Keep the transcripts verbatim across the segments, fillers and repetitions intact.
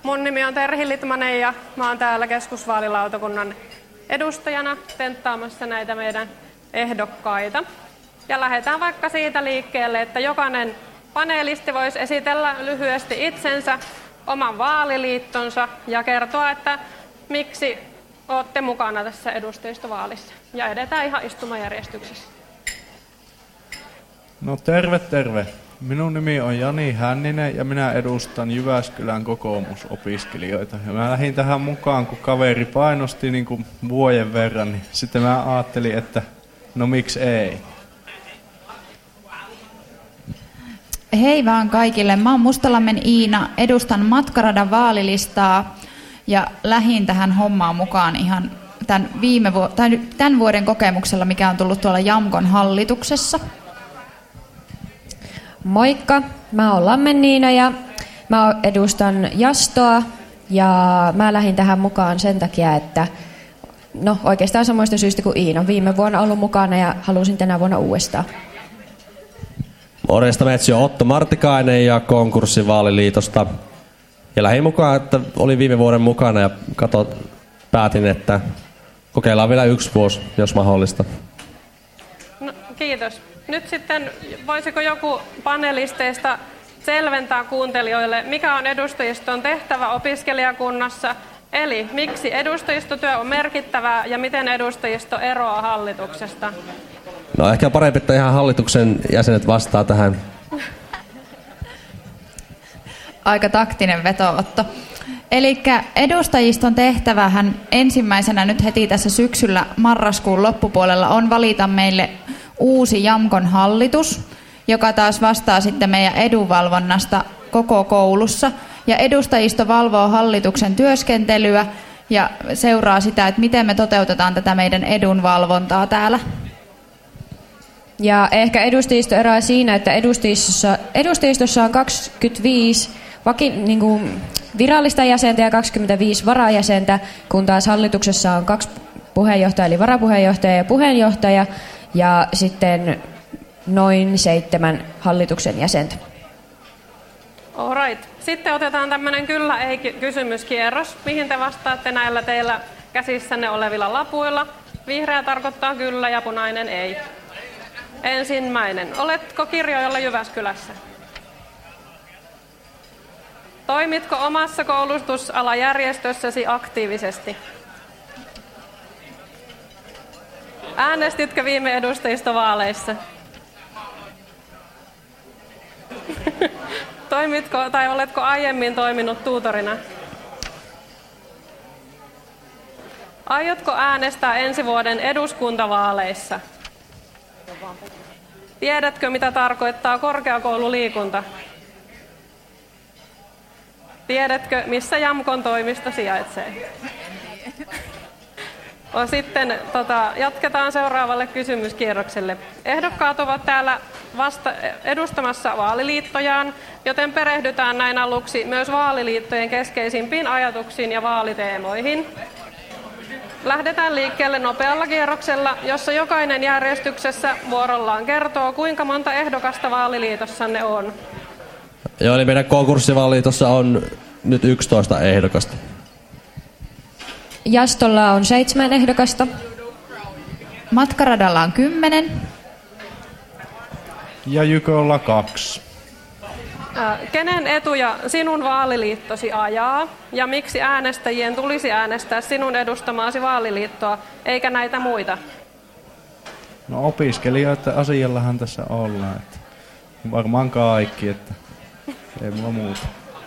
Mun nimi on Terhi Litmanen ja mä oon täällä keskusvaalilautakunnan edustajana tenttaamassa näitä meidän ehdokkaita. Ja lähdetään vaikka siitä liikkeelle, että jokainen paneelisti voisi esitellä lyhyesti itsensä, oman vaaliliittonsa ja kertoa, että miksi olette mukana tässä edustajistovaalissa. Ja edetään ihan istumajärjestyksessä. No terve, terve. Minun nimi on Jani Hänninen ja minä edustan Jyväskylän kokoomusopiskelijoita. Ja mä lähdin tähän mukaan, kun kaveri painosti niin kuin vuoden verran, niin sitten mä ajattelin, että no miksi ei. Hei vaan kaikille, mä oon Mustalammen Iina, edustan Matkaradan vaalilistaa ja lähdin tähän hommaan mukaan ihan tämän, viime vu- tai tämän vuoden kokemuksella, mikä on tullut tuolla Jamkon hallituksessa. Moikka, mä oon Lammen Niina ja mä edustan Jastoa ja mä lähdin tähän mukaan sen takia, että no oikeastaan samoista syistä kuin Iina. Viime vuonna ollut mukana ja halusin tänä vuonna uudestaan. Morjesta, metsi on Otto Martikainen ja Konkurssivaaliliitosta. Ja lähdin mukaan, että olin viime vuoden mukana ja kato, päätin, että kokeillaan vielä yksi vuosi, jos mahdollista. No, kiitos. Nyt sitten voisiko joku panelisteista selventää kuuntelijoille, mikä on edustajiston tehtävä opiskelijakunnassa, eli miksi edustajistotyö on merkittävää ja miten edustajisto eroaa hallituksesta? No ehkä parempi, että ihan hallituksen jäsenet vastaa tähän. Aika taktinen veto-otto. Eli edustajiston tehtävähän ensimmäisenä nyt heti tässä syksyllä marraskuun loppupuolella on valita meille uusi Jamkon hallitus, joka taas vastaa sitten meidän edunvalvonnasta koko koulussa. Ja edustajisto valvoo hallituksen työskentelyä ja seuraa sitä, että miten me toteutetaan tätä meidän edunvalvontaa täällä. Ja ehkä edustajisto eroaa siinä, että edustajistossa, edustajistossa on kaksikymmentäviisi vaki, niin kuin virallista jäsentä ja kaksikymmentäviisi varajäsentä, kun taas hallituksessa on kaksi puheenjohtajaa, eli varapuheenjohtaja ja puheenjohtaja, ja sitten noin seitsemän hallituksen jäsentä. All right. Sitten otetaan tämmöinen kyllä-ei-kysymyskierros. Mihin te vastaatte näillä teillä käsissänne olevilla lapuilla? Vihreä tarkoittaa kyllä ja punainen ei. Ensimmäinen. Oletko kirjoilla Jyväskylässä? Toimitko omassa koulutusalajärjestössäsi aktiivisesti? Äänestitkö viime edustajistovaaleissa? Toimitko tai oletko aiemmin toiminut tuutorina? Aiotko äänestää ensi vuoden eduskuntavaaleissa? Tiedätkö, mitä tarkoittaa korkeakoululiikunta? Tiedätkö, missä Jamkon toimisto sijaitsee? Sitten tota, jatketaan seuraavalle kysymyskierrokselle. Ehdokkaat ovat täällä vasta edustamassa vaaliliittojaan, joten perehdytään näin aluksi myös vaaliliittojen keskeisimpiin ajatuksiin ja vaaliteemoihin. Lähdetään liikkeelle nopealla kierroksella, jossa jokainen järjestyksessä vuorollaan kertoo, kuinka monta ehdokasta vaaliliitossanne on. Joo, eli meidän konkurssivaaliliitossa on nyt yksitoista ehdokasta. Jastolla on seitsemän ehdokasta. Matkaradalla on kymmenen. Ja Jyköllä kaksi. Kenen etuja sinun vaaliliittosi ajaa ja miksi äänestäjien tulisi äänestää sinun edustamaasi vaaliliittoa eikä näitä muita? No opiskelijoiden asiallahan tässä ollaan. Että varmaan kaikki, että ei mulla muuta.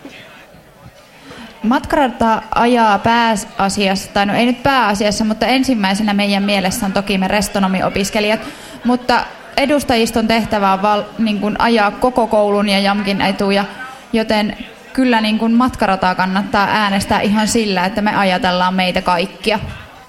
Matkarata ajaa pääasiassa, tai no ei nyt pääasiassa, mutta ensimmäisenä meidän mielessä on toki me restonomiopiskelijat, mutta edustajiston tehtävä on val, niin kuin ajaa koko koulun ja Jamkin etuja, joten kyllä niin kuin matkarataa kannattaa äänestää ihan sillä, että me ajatellaan meitä kaikkia.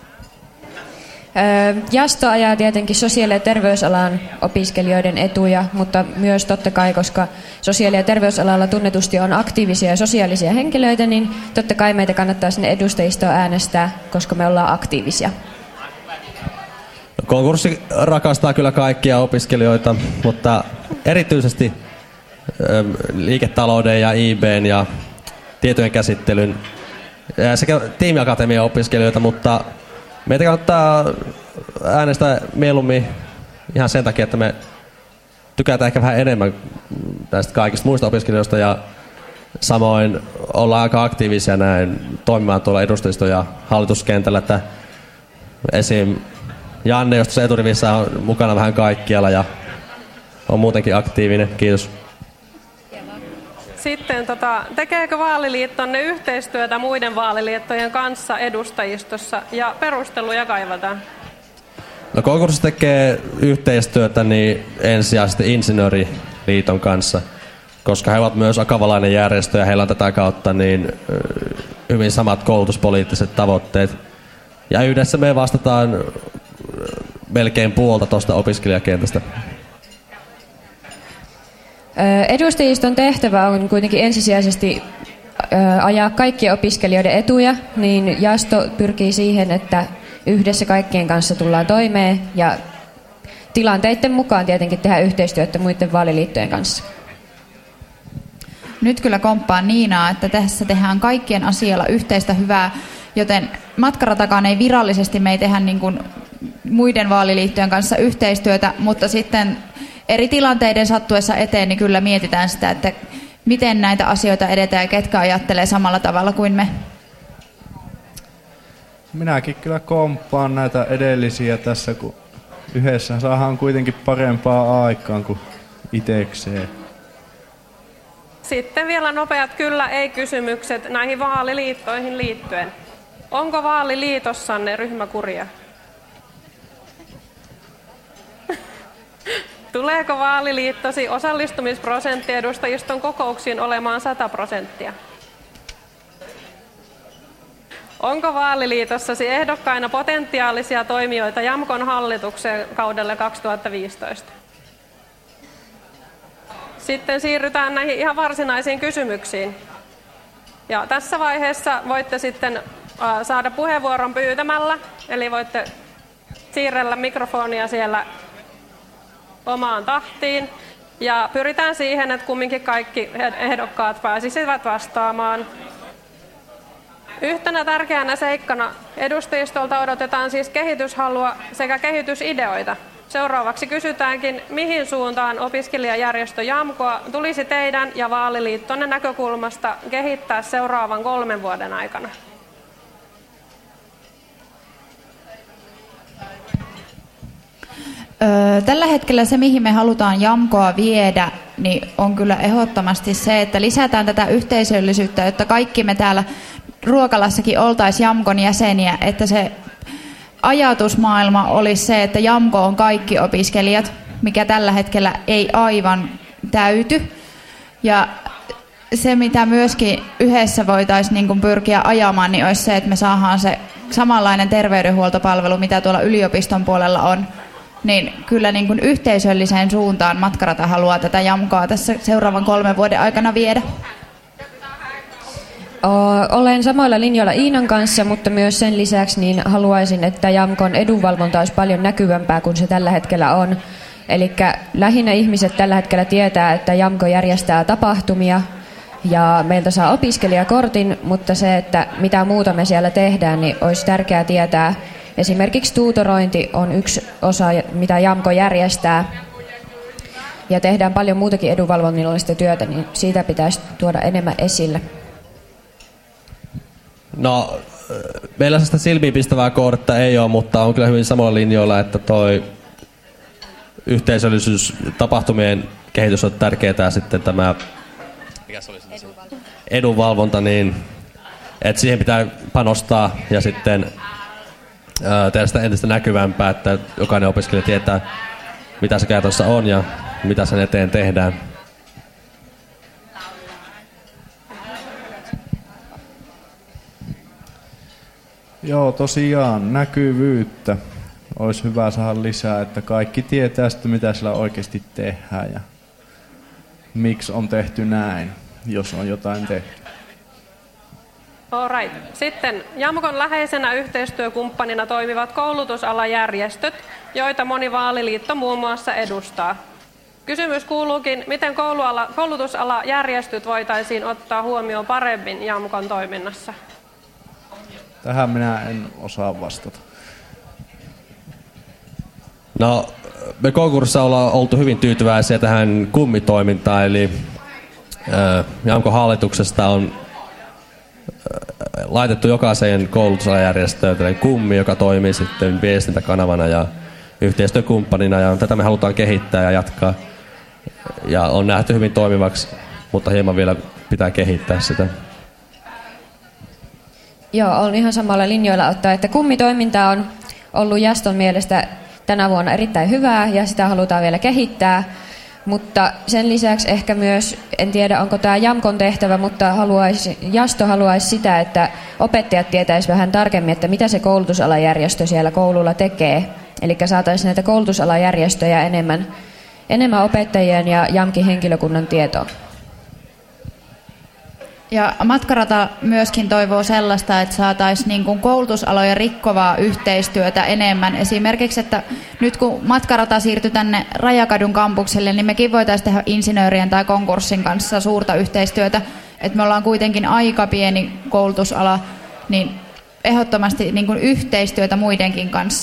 Jasto ajaa tietenkin sosiaali- ja terveysalan opiskelijoiden etuja, mutta myös totta kai, koska sosiaali- ja terveysalalla tunnetusti on aktiivisia ja sosiaalisia henkilöitä, niin totta kai meitä kannattaa sinne edustajistoon äänestää, koska me ollaan aktiivisia. Konkurssi rakastaa kyllä kaikkia opiskelijoita, mutta erityisesti liiketalouden ja I B:n ja tietojen käsittelyn sekä tiimiakatemian opiskelijoita, mutta meitä kannattaa äänestää mieluummin ihan sen takia, että me tykätään ehkä vähän enemmän näistä kaikista muista opiskelijoista ja samoin ollaan aika aktiivisia näin toimimaan tuolla edustajiston ja hallituskentällä, että esim. Janne, jos tuossa eturivissä on mukana vähän kaikkialla ja on muutenkin aktiivinen. Kiitos. Sitten tota, tekeekö vaaliliittonne yhteistyötä muiden vaaliliittojen kanssa edustajistossa ja perusteluja kaivataan? No konkurssi tekee yhteistyötä niin ensisijaisesti Insinööriliiton kanssa, koska he ovat myös akavalainen järjestö ja heillä on tätä kautta niin hyvin samat koulutuspoliittiset tavoitteet. Ja yhdessä me vastataan melkein puolta tuosta opiskelijakentästä. Edustajiston tehtävä on kuitenkin ensisijaisesti ajaa kaikkien opiskelijoiden etuja, niin jaosto pyrkii siihen, että yhdessä kaikkien kanssa tullaan toimeen ja tilanteiden mukaan tietenkin tehdään yhteistyötä muiden vaaliliittojen kanssa. Nyt kyllä komppaan Niinaa, että tässä tehdään kaikkien asialla yhteistä hyvää, joten Matkaratakaan ei virallisesti me ei tehdä niin kuin muiden vaaliliittojen kanssa yhteistyötä, mutta sitten eri tilanteiden sattuessa eteen, niin kyllä mietitään sitä, että miten näitä asioita edetään ja ketkä ajattelee samalla tavalla kuin me. Minäkin kyllä komppaan näitä edellisiä tässä, kun yhdessä saadaan kuitenkin parempaa aikaan kuin itekseen. Sitten vielä nopeat kyllä-ei-kysymykset näihin vaaliliittoihin liittyen. Onko vaaliliitossanne ryhmäkuria? Tuleeko vaaliliittosi osallistumisprosentti edustajiston kokouksiin olemaan sata prosenttia? Onko vaaliliitossasi ehdokkaina potentiaalisia toimijoita Jamkon hallituksen kaudelle kaksituhattaviisitoista? Sitten siirrytään näihin ihan varsinaisiin kysymyksiin. Ja tässä vaiheessa voitte sitten saada puheenvuoron pyytämällä, eli voitte siirrellä mikrofonia siellä omaan tahtiin. Ja pyritään siihen, että kumminkin kaikki ehdokkaat pääsisivät vastaamaan. Yhtenä tärkeänä seikkana edustajistolta odotetaan siis kehityshalua sekä kehitysideoita. Seuraavaksi kysytäänkin, mihin suuntaan opiskelijajärjestö Jamkoa tulisi teidän ja vaaliliittonne näkökulmasta kehittää seuraavan kolmen vuoden aikana? Öö, tällä hetkellä se, mihin me halutaan Jamkoa viedä, niin on kyllä ehdottomasti se, että lisätään tätä yhteisöllisyyttä, jotta kaikki me täällä Ruokalassakin oltaisiin Jamkon jäseniä, että se ajatusmaailma olisi se, että Jamko on kaikki opiskelijat, mikä tällä hetkellä ei aivan täyty. Ja se, mitä myöskin yhdessä voitaisiin niin kuin pyrkiä ajamaan, niin olisi se, että me saadaan se samanlainen terveydenhuoltopalvelu, mitä tuolla yliopiston puolella on. Niin kyllä niin kuin yhteisölliseen suuntaan Matkarata haluaa tätä Jamkoa tässä seuraavan kolmen vuoden aikana viedä. Olen samoilla linjoilla Iinan kanssa, mutta myös sen lisäksi niin haluaisin, että Jamkon edunvalvonta olisi paljon näkyvämpää kuin se tällä hetkellä on. Eli lähinnä ihmiset tällä hetkellä tietää, että Jamko järjestää tapahtumia ja meiltä saa opiskelijakortin, mutta se, että mitä muuta me siellä tehdään, niin olisi tärkeää tietää. Esimerkiksi tuutorointi on yksi osa, mitä Jamko järjestää. Ja tehdään paljon muutakin edunvalvonnallista työtä, niin siitä pitäisi tuoda enemmän esille. No, meillä sitä silmiinpistävää kohdetta ei ole, mutta on kyllä hyvin samoilla linjoilla, että toi yhteisöllisyys, tapahtumien kehitys on tärkeää ja sitten tämä mikä se oli edunvalvonta. edunvalvonta, niin että siihen pitää panostaa ja sitten ää, tehdä sitä entistä näkyvämpää, että jokainen opiskelija tietää, mitä se käytössä on ja mitä sen eteen tehdään. Joo, tosiaan näkyvyyttä olisi hyvä saada lisää, että kaikki tietää sitten, mitä sillä oikeasti tehdään ja miksi on tehty näin, jos on jotain tehty. Alright. Sitten Jamkon läheisenä yhteistyökumppanina toimivat koulutusalajärjestöt, joita moni vaaliliitto muun muassa edustaa. Kysymys kuuluukin, miten kouluala, koulutusalajärjestöt voitaisiin ottaa huomioon paremmin JAMKon toiminnassa? Tähän minä en osaa vastata. No, me konkurssissa ollaan oltu hyvin tyytyväisiä tähän kummitoimintaan, eli äh, JAMKon hallituksesta on äh, laitettu jokaiseen koulutusalajärjestöön tällainen kummi, joka toimii sitten viestintäkanavana ja yhteistyökumppanina, ja tätä me halutaan kehittää ja jatkaa. Ja on nähty hyvin toimivaksi, mutta hieman vielä pitää kehittää sitä. Joo, olen ihan samalla linjoilla ottaa, että kummitoiminta on ollut Jaston mielestä tänä vuonna erittäin hyvää ja sitä halutaan vielä kehittää. Mutta sen lisäksi ehkä myös, en tiedä onko tämä JAMKon tehtävä, mutta haluaisi, Jasto haluaisi sitä, että opettajat tietäisivät vähän tarkemmin, että mitä se koulutusalajärjestö siellä koululla tekee. Eli saataisiin näitä koulutusalajärjestöjä enemmän, enemmän opettajien ja JAMKin henkilökunnan tietoon. Ja Matkarata myöskin toivoo sellaista, että saataisiin niin kuin koulutusalojen rikkovaa yhteistyötä enemmän. Esimerkiksi, että nyt kun Matkarata siirtyi tänne Rajakadun kampukselle, niin mekin voitaisiin tehdä insinöörien tai konkurssin kanssa suurta yhteistyötä. Että me ollaan kuitenkin aika pieni koulutusala, niin ehdottomasti niin kuin yhteistyötä muidenkin kanssa.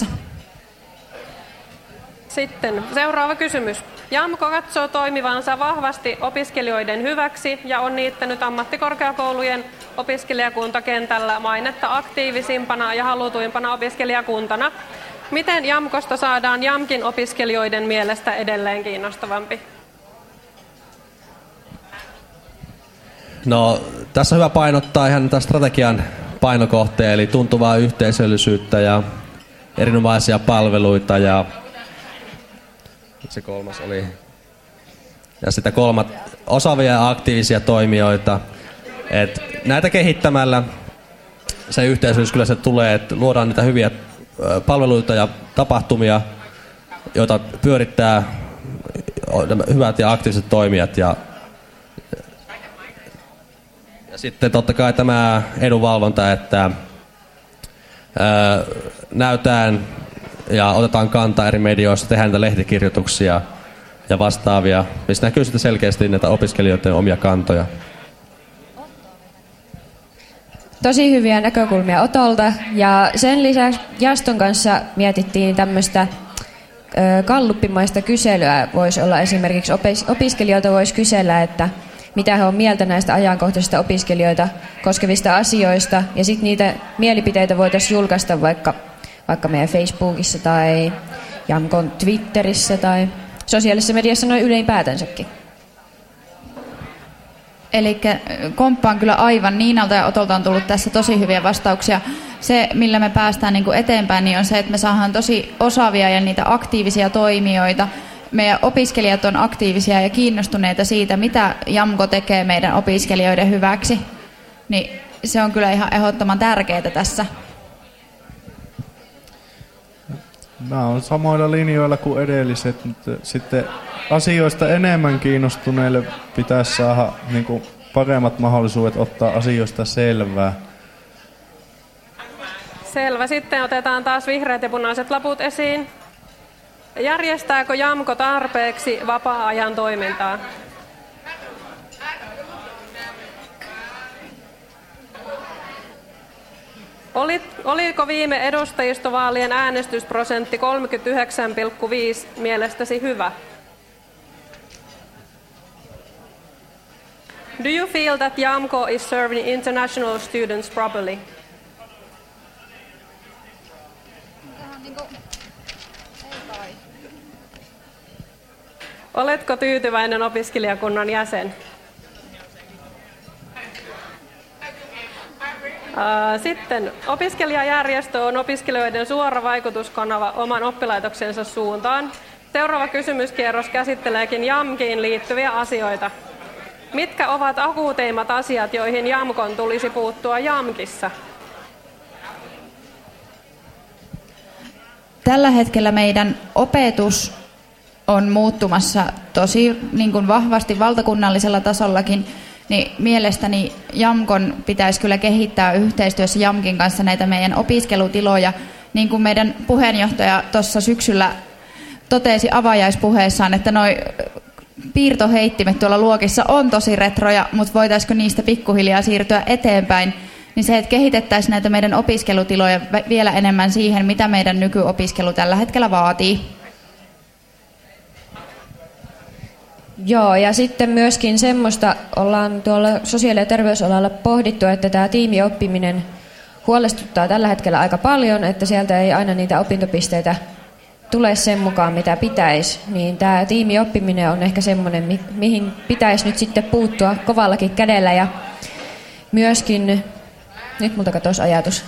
Sitten seuraava kysymys. JAMKo katsoo toimivansa vahvasti opiskelijoiden hyväksi ja on niittänyt ammattikorkeakoulujen opiskelijakuntakentällä mainetta aktiivisimpana ja halutuimpana opiskelijakuntana. Miten JAMKosta saadaan JAMKin opiskelijoiden mielestä edelleen kiinnostavampi? No, tässä on hyvä painottaa ihan tämän strategian painokohteen, eli tuntuvaa yhteisöllisyyttä ja erinomaisia palveluita ja se kolmas oli. Ja sitten kolmat, osaavia ja aktiivisia toimijoita. Et näitä kehittämällä se yhteisöllisyys kyllä se tulee, että luodaan niitä hyviä palveluita ja tapahtumia, joita pyörittää hyvät ja aktiiviset toimijat. Ja, ja sitten totta kai tämä edunvalvonta, että ää, näytään ja otetaan kantaa eri medioissa, tehdään niitä lehtikirjoituksia ja vastaavia, mistä näkyy sitten selkeästi näitä opiskelijoiden omia kantoja. Tosi hyviä näkökulmia Otolta, ja sen lisäksi Jaston kanssa mietittiin tämmöistä galluppimaista kyselyä. Voisi olla esimerkiksi opiskelijoilta voisi kysellä, että mitä he on mieltä näistä ajankohtaisista opiskelijoita koskevista asioista, ja sitten niitä mielipiteitä voitaisiin julkaista vaikka vaikka meidän Facebookissa tai JAMKon Twitterissä tai sosiaalisessa mediassa noin ylipäätänsäkin. Eli komppaan kyllä aivan. Niinalta ja Otolta on tullut tässä tosi hyviä vastauksia. Se, millä me päästään niin kuin eteenpäin, niin on se, että me saadaan tosi osaavia ja niitä aktiivisia toimijoita. Meidän opiskelijat on aktiivisia ja kiinnostuneita siitä, mitä JAMKo tekee meidän opiskelijoiden hyväksi. Niin se on kyllä ihan ehdottoman tärkeää tässä. Mä oon samoilla linjoilla kuin edelliset, mutta sitten asioista enemmän kiinnostuneille pitäisi saada niin kuin paremmat mahdollisuudet ottaa asioista selvää. Selvä. Sitten otetaan taas vihreät ja punaiset laput esiin. Järjestääkö JAMKo tarpeeksi vapaa-ajan toimintaa? Olit, oliko viime edustajistovaalien äänestysprosentti kolmekymmentäyhdeksän pilkku viisi mielestäsi hyvä? Do you feel that JAMKo is serving international students properly? Oletko tyytyväinen opiskelijakunnan jäsen? Sitten opiskelijajärjestö on opiskelijoiden suora vaikutuskanava oman oppilaitoksensa suuntaan. Seuraava kysymyskierros käsitteleekin JAMKiin liittyviä asioita. Mitkä ovat akuuteimmat asiat, joihin JAMKon tulisi puuttua JAMKissa? Tällä hetkellä meidän opetus on muuttumassa tosi niin kuin vahvasti valtakunnallisella tasollakin. Niin mielestäni JAMKon pitäisi kyllä kehittää yhteistyössä JAMKin kanssa näitä meidän opiskelutiloja. Niin kuin meidän puheenjohtaja tuossa syksyllä totesi avajaispuheessaan, että noi piirtoheittimet tuolla luokissa on tosi retroja, mutta voitaisiko niistä pikkuhiljaa siirtyä eteenpäin, niin se, että kehitettäisiin näitä meidän opiskelutiloja vielä enemmän siihen, mitä meidän nykyopiskelu tällä hetkellä vaatii. Joo, ja sitten myöskin semmoista ollaan tuolla sosiaali- ja terveysalalla pohdittu, että tämä tiimioppiminen huolestuttaa tällä hetkellä aika paljon, että sieltä ei aina niitä opintopisteitä tule sen mukaan, mitä pitäisi. Niin tämä tiimioppiminen on ehkä semmoinen, mi- mihin pitäisi nyt sitten puuttua kovallakin kädellä. Ja myöskin, nyt multa katosi ajatus.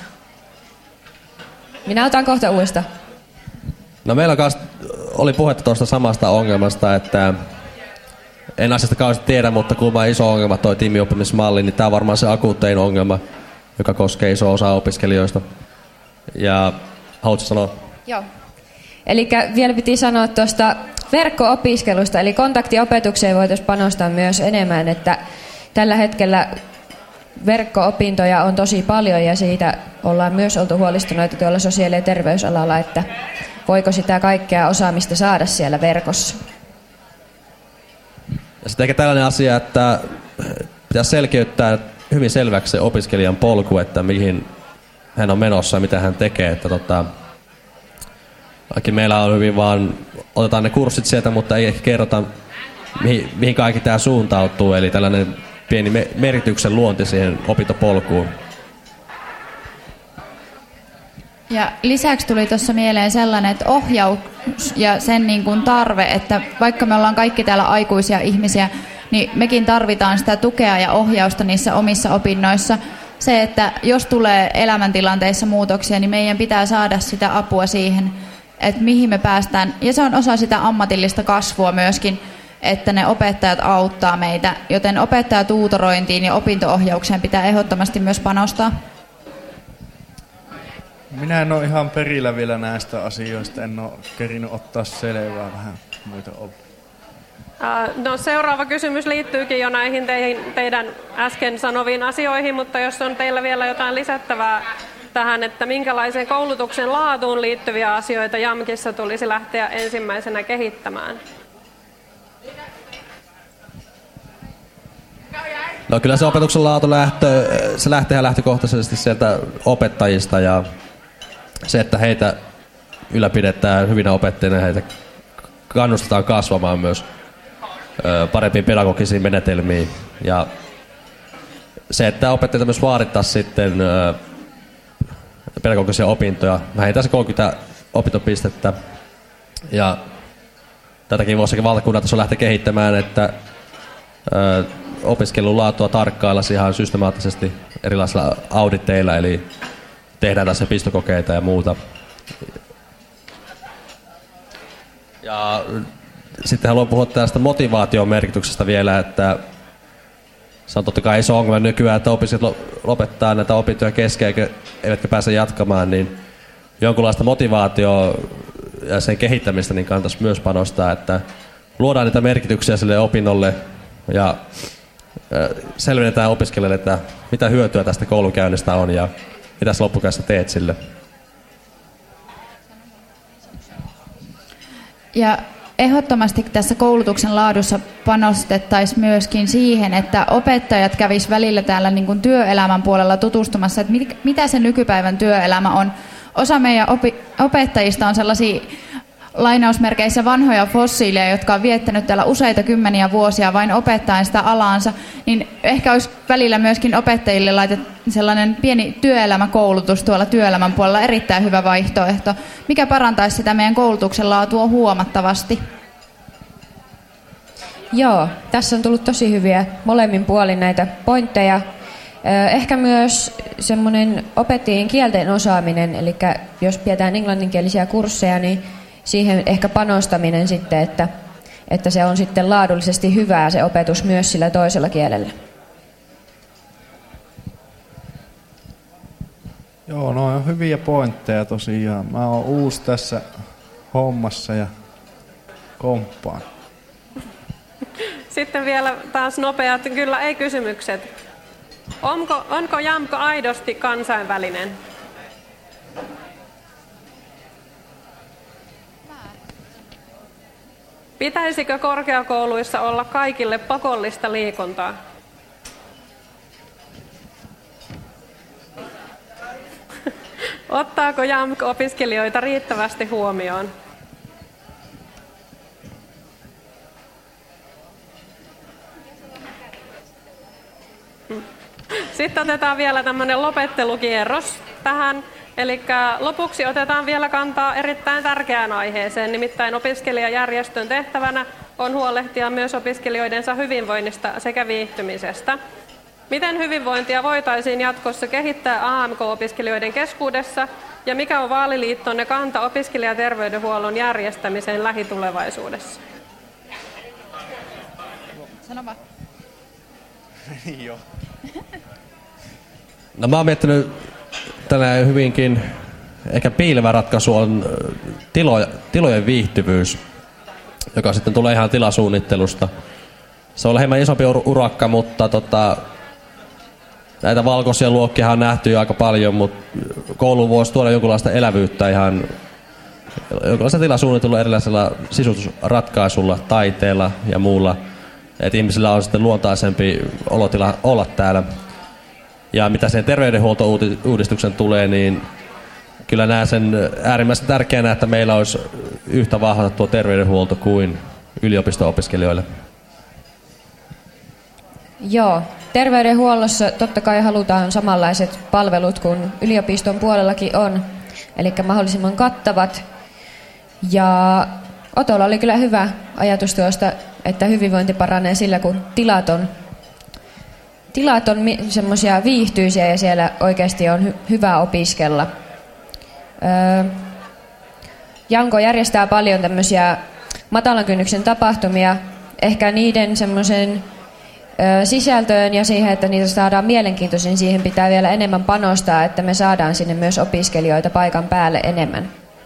Minä otan kohta uudestaan. No meillä kanssa oli puhetta tuosta samasta ongelmasta, että en asiasta kauheasti tiedä, mutta kuulemma iso ongelma toi tiimioppimismalli, niin tämä on varmaan se akuuttein ongelma, joka koskee iso osa opiskelijoista. Ja haluatko sanoa? Joo. Eli vielä piti sanoa tuosta verkko-opiskelusta, eli kontaktiopetukseen voitaisiin panostaa myös enemmän, että tällä hetkellä verkko-opintoja on tosi paljon ja siitä ollaan myös oltu huolestuneita tuolla sosiaali- ja terveysalalla, että voiko sitä kaikkea osaamista saada siellä verkossa. Ja sitten ehkä tällainen asia, että pitäisi selkeyttää hyvin selväksi se opiskelijan polku, että mihin hän on menossa ja mitä hän tekee. Että tota, vaikka meillä on hyvin vaan, otetaan ne kurssit sieltä, mutta ei ehkä kerrota, mihin, mihin kaikki tämä suuntautuu. Eli tällainen pieni me- merityksen luonti siihen opintopolkuun. Ja lisäksi tuli tuossa mieleen sellainen, että ohjaus ja sen niin kuin tarve, että vaikka me ollaan kaikki täällä aikuisia ihmisiä, niin mekin tarvitaan sitä tukea ja ohjausta niissä omissa opinnoissa. Se, että jos tulee elämäntilanteissa muutoksia, niin meidän pitää saada sitä apua siihen, että mihin me päästään. Ja se on osa sitä ammatillista kasvua myöskin, että ne opettajat auttaa meitä. Joten opettajatuutorointiin ja opinto-ohjaukseen pitää ehdottomasti myös panostaa. Minä en ole ihan perillä vielä näistä asioista, en ole kerinyt ottaa selvää vähän muita op. No, seuraava kysymys liittyykin jo näihin teihin, teidän äsken sanoviin asioihin, mutta jos on teillä vielä jotain lisättävää tähän, että minkälaisen koulutuksen laatuun liittyviä asioita JAMKissa tulisi lähteä ensimmäisenä kehittämään? No kyllä se opetuksen laatu lähtö, se lähtee lähtökohtaisesti sieltä opettajista ja se, että heitä ylläpidetään hyvinä opettajina, heitä kannustetaan kasvamaan myös ö, parempiin pedagogisiin menetelmiin. Ja se, että opettajat myös vaadittaisiin sitten ö, pedagogisia opintoja, vähintään se kolmekymmentä opintopistettä. Ja tätäkin voisi valtakunnan tasolla lähteä kehittämään, että ö, opiskelun laatua tarkkailla ihan systemaattisesti erilaisilla auditteilla, eli tehdään tässä pistokokeita ja muuta. Ja sitten haluan puhua tästä motivaation merkityksestä vielä, että se on totta kai iso ongelma nykyään, että opiskelijat lopettaa näitä opintoja kesken eivätkä pääse jatkamaan, niin jonkunlaista motivaatioa ja sen kehittämistä niin kannattaisi myös panostaa, että luodaan niitä merkityksiä sille opinnolle ja selvennetään opiskelijoille, että mitä hyötyä tästä koulunkäynnistä on ja mitä sä loppukädessä teet sille. Ja ehdottomasti tässä koulutuksen laadussa panostettaisiin myöskin siihen, että opettajat kävis välillä täällä niin kuin työelämän puolella tutustumassa, että mit, mitä se nykypäivän työelämä on. Osa meidän opi, opettajista on sellaisia lainausmerkeissä vanhoja fossiileja, jotka on viettänyt täällä useita kymmeniä vuosia vain opettaen sitä alaansa, niin ehkä olisi välillä myöskin opettajille laitettu sellainen pieni työelämäkoulutus tuolla työelämän puolella, erittäin hyvä vaihtoehto, mikä parantaisi sitä meidän koulutuksen laatua huomattavasti. Joo, tässä on tullut tosi hyviä molemmin puolin näitä pointteja. Ehkä myös semmoinen opettajien kielten osaaminen, eli jos pidetään englanninkielisiä kursseja, niin siihen ehkä panostaminen sitten, että, että se on sitten laadullisesti hyvää se opetus myös sillä toisella kielellä. Joo, no on hyviä pointteja tosiaan. Mä oon uusi tässä hommassa ja komppaan. Sitten vielä taas nopeat kyllä ei kysymykset. Onko, onko JAMK aidosti kansainvälinen? Pitäisikö korkeakouluissa olla kaikille pakollista liikuntaa? Ottaako J A M K opiskelijoita riittävästi huomioon? Sitten otetaan vielä tämmöinen lopettelukierros tähän. Eli lopuksi otetaan vielä kantaa erittäin tärkeään aiheeseen, nimittäin opiskelijajärjestön tehtävänä on huolehtia myös opiskelijoidensa hyvinvoinnista sekä viihtymisestä. Miten hyvinvointia voitaisiin jatkossa kehittää A M K-opiskelijoiden keskuudessa ja mikä on vaaliliittonne kanta opiskelijaterveydenhuollon järjestämiseen lähitulevaisuudessa? Sano vaan. Joo. No mä oon miettinyt tänään hyvinkin, ehkä piilevä ratkaisu on tilo, tilojen viihtyvyys, joka sitten tulee ihan tilasuunnittelusta. Se on hieman isompi urakka, mutta tota, näitä valkoisia luokkia on nähty jo aika paljon, mutta koulu voisi tuoda jonkinlaista elävyyttä ihan jonkinlaista tilasuunnittelua erilaisilla sisustusratkaisulla, taiteella ja muulla. Että ihmisillä on sitten luontaisempi olotila olla täällä. Ja mitä sen terveydenhuoltouudistuksen tulee, niin kyllä näen sen äärimmäisen tärkeänä, että meillä olisi yhtä vahva tuo terveydenhuolto kuin yliopisto-opiskelijoille. Joo, terveydenhuollossa totta kai halutaan samanlaiset palvelut kuin yliopiston puolellakin on, eli mahdollisimman kattavat. Ja Otolla oli kyllä hyvä ajatus tuosta, että hyvinvointi paranee sillä, kun tilat on, tilat on semmoisia viihtyisiä ja siellä oikeasti on hy- hyvä opiskella. Öö, Janko järjestää paljon tämmöisiä matalan kynnyksen tapahtumia, ehkä niiden semmoisen ö, sisältöön ja siihen, että niitä saadaan mielenkiintoisin, siihen pitää vielä enemmän panostaa, että me saadaan sinne myös opiskelijoita paikan päälle enemmän.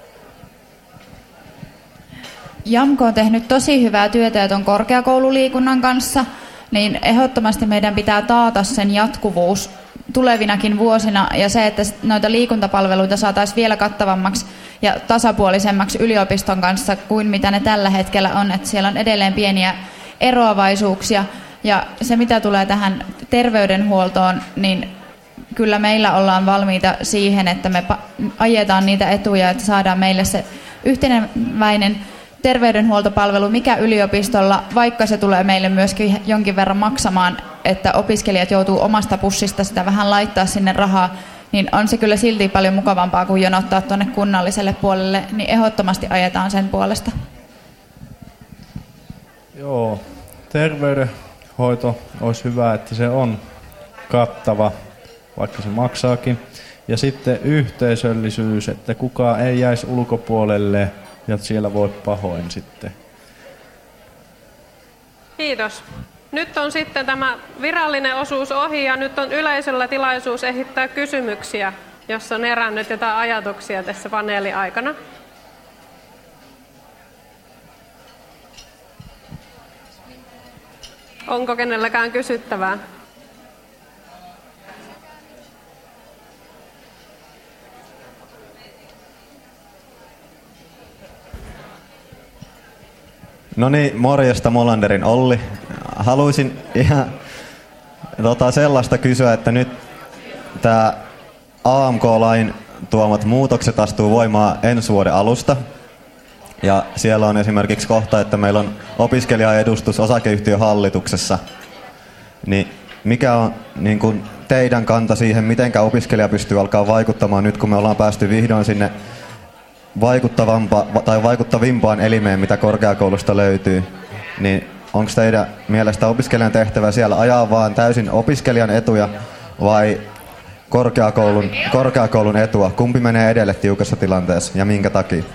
Jamko on tehnyt tosi hyvää työtä tuon korkeakoululiikunnan kanssa, niin ehdottomasti meidän pitää taata sen jatkuvuus tulevinakin vuosina ja se, että noita liikuntapalveluita saataisiin vielä kattavammaksi ja tasapuolisemmaksi yliopiston kanssa kuin mitä ne tällä hetkellä on, että siellä on edelleen pieniä eroavaisuuksia ja se mitä tulee tähän terveydenhuoltoon, niin kyllä meillä ollaan valmiita siihen, että me ajetaan niitä etuja, että saadaan meille se yhteneväinen terveydenhuoltopalvelu, mikä yliopistolla, vaikka se tulee meille myöskin jonkin verran maksamaan, että opiskelijat joutuu omasta pussista sitä vähän laittaa sinne rahaa, niin on se kyllä silti paljon mukavampaa kuin jonottaa tuonne kunnalliselle puolelle, niin ehdottomasti ajetaan sen puolesta. Joo, terveydenhoito olisi hyvä, että se on kattava, vaikka se maksaakin. Ja sitten yhteisöllisyys, että kukaan ei jäisi ulkopuolelle ja siellä voi pahoin sitten. Kiitos. Nyt on sitten tämä virallinen osuus ohi ja nyt on yleisöllä tilaisuus esittää kysymyksiä, jos on herännyt jotain ajatuksia tässä paneelin aikana. Onko kenelläkään kysyttävää? No niin, morjesta Molanderin Olli. Haluaisin ihan tota, sellaista kysyä, että nyt tämä A M K-lain tuomat muutokset astuu voimaan ensi vuoden alusta. Ja siellä on esimerkiksi kohta, että meillä on opiskelijaedustus osakeyhtiön hallituksessa. Niin mikä on niin kun teidän kanta siihen, miten opiskelija pystyy alkaa vaikuttamaan nyt, kun me ollaan päästy vihdoin sinne vaikuttavampa, tai vaikuttavimpaan elimeen, mitä korkeakoulusta löytyy, niin onko teidän mielestä opiskelijan tehtävä siellä ajaa vaan täysin opiskelijan etuja vai korkeakoulun, korkeakoulun etua? Kumpi menee edelle tiukassa tilanteessa ja minkä takia?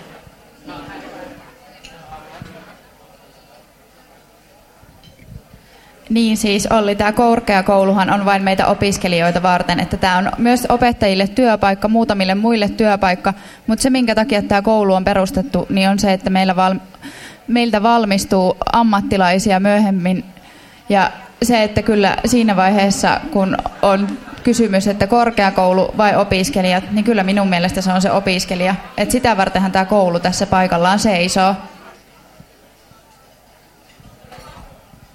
Niin siis Olli, tämä korkeakouluhan on vain meitä opiskelijoita varten, että tämä on myös opettajille työpaikka, muutamille muille työpaikka, mutta se minkä takia tämä koulu on perustettu, niin on se, että meillä val, meiltä valmistuu ammattilaisia myöhemmin ja se, että kyllä siinä vaiheessa, kun on kysymys, että korkeakoulu vai opiskelijat, niin kyllä minun mielestä se on se opiskelija, että sitä vartenhan tämä koulu tässä paikallaan seisoo.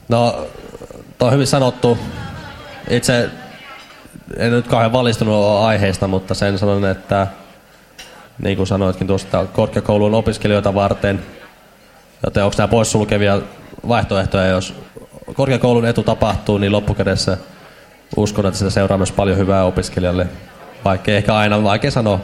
No, toi on hyvin sanottu. Itse en nyt kauhean valistunut ole aiheesta, mutta sen sanon, että niin kuin sanoitkin tuosta, korkeakoulun opiskelijoita varten, joten onko nämä poissulkevia vaihtoehtoja, jos korkeakoulun etu tapahtuu, niin loppukädessä uskon, että sitä seuraa myös paljon hyvää opiskelijalle, vaikka ehkä aina vaikea sanoa.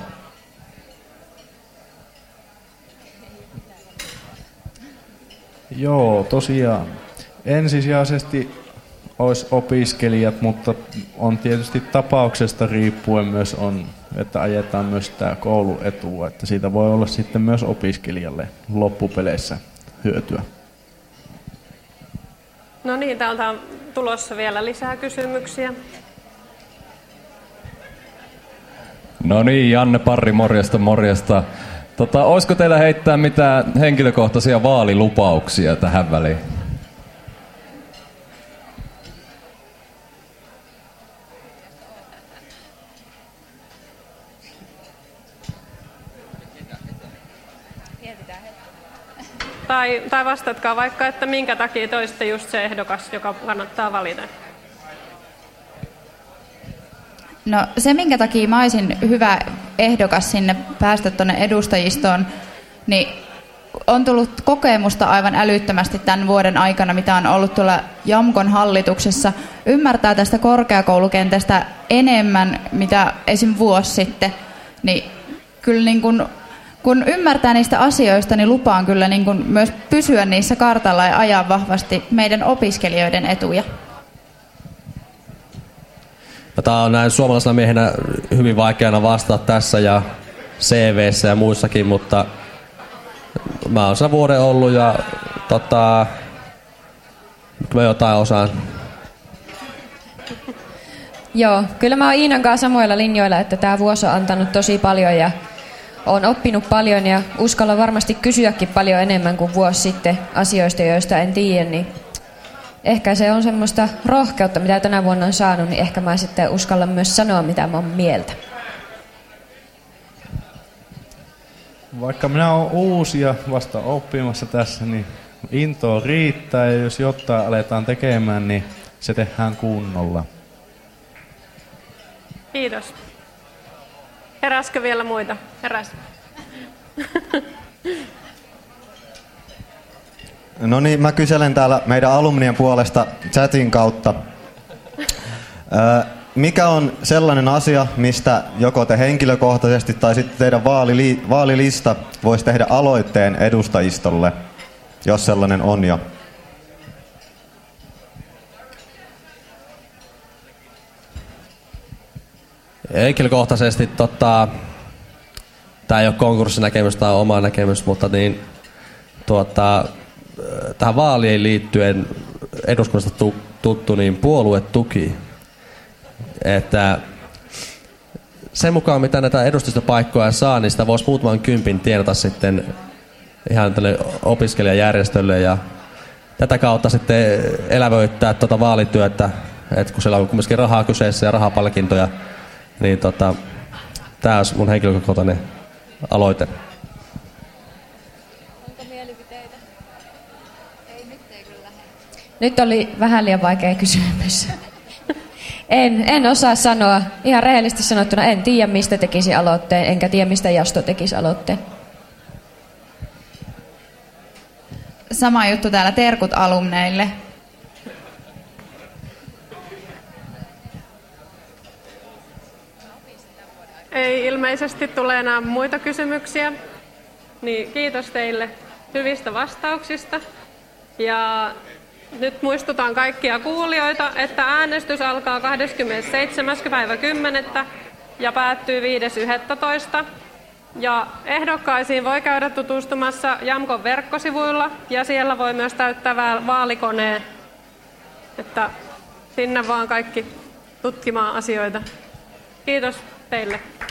Joo, tosiaan. Ensisijaisesti olisi opiskelijat, mutta on tietysti tapauksesta riippuen myös on, että ajetaan myös tämä kouluetua, että siitä voi olla sitten myös opiskelijalle loppupeleissä hyötyä. No niin, täältä on tulossa vielä lisää kysymyksiä. No niin, Janne Parri, morjesta, morjesta. Tota, olisiko teillä heittää mitään henkilökohtaisia vaalilupauksia tähän väliin? Tai, tai vastatkaa vaikka, että minkä takia toiste just se ehdokas, joka kannattaa valita. No se, minkä takia mä olisin hyvä ehdokas sinne päästä tuonne edustajistoon, niin on tullut kokemusta aivan älyttömästi tämän vuoden aikana, mitä on ollut tuolla Jamkon hallituksessa. Ymmärtää tästä korkeakoulukentästä enemmän, mitä esim. Vuosi sitten. Niin kyllä niin kun, kun ymmärtää niistä asioista, niin lupaan kyllä niin kun myös pysyä niissä kartalla ja ajaa vahvasti meidän opiskelijoiden etuja. Tämä on näin suomalaisena miehenä hyvin vaikeana vastata tässä ja C V:ssä ja muissakin, mutta mä oon sen vuoden ollut ja tota, mä jotain osaan. Joo, kyllä mä oon Iinan kanssa samoilla linjoilla, että tämä vuosi on antanut tosi paljon ja oon oppinut paljon ja uskallan varmasti kysyäkin paljon enemmän kuin vuosi sitten asioista, joista en tiedä, niin ehkä se on semmoista rohkeutta, mitä tänä vuonna on saanut, niin ehkä mä sitten uskallan myös sanoa, mitä mä oon mieltä. Vaikka minä olen uusi ja vasta oppimassa tässä, niin intoa riittää ja jos jotain aletaan tekemään, niin se tehdään kunnolla. Kiitos. Heräskö vielä muita? Heräs. No niin, mä kyselen täällä meidän alumnien puolesta chatin kautta. Öö, mikä on sellainen asia, mistä joko te henkilökohtaisesti tai sitten teidän vaalili- vaalilista voisi tehdä aloitteen edustajistolle, jos sellainen on jo? Henkilökohtaisesti tota, tämä ei ole konkurssinäkemys, tämä on oma näkemys, mutta niin, tuota, tähän vaaliin liittyen eduskunnasta tuttu niin puoluetuki. Että sen mukaan, mitä näitä edustustopaikkoja saa, niin sitä voisi muutaman kympin tienata sitten ihan tälle opiskelijajärjestölle ja tätä kautta sitten elävöittää tuota vaalityötä, että kun siellä on kumminkin rahaa kyseessä ja rahapalkintoja, niin tota, tämä olisi mun henkilökohtainen aloite. Onko mielipiteitä? Ei, nyt ei kyllä. Nyt oli vähän liian vaikea kysymys. En, en osaa sanoa. Ihan rehellisesti sanottuna en tiedä, mistä tekisi aloitteen, enkä tiedä, mistä Jasto tekisi aloitteen. Sama juttu täällä, terkut alumneille. Ei ilmeisesti tule enää muita kysymyksiä. Niin kiitos teille hyvistä vastauksista. Ja nyt muistutan kaikkia kuulijoita, että äänestys alkaa kahdeskymmenesseitsemäs päivä kymmenettä ja päättyy viides yhdestoista. Ja ehdokkaisiin voi käydä tutustumassa Jamkon verkkosivuilla ja siellä voi myös täyttää vaalikoneen, että sinne vaan kaikki tutkimaan asioita. Kiitos teille.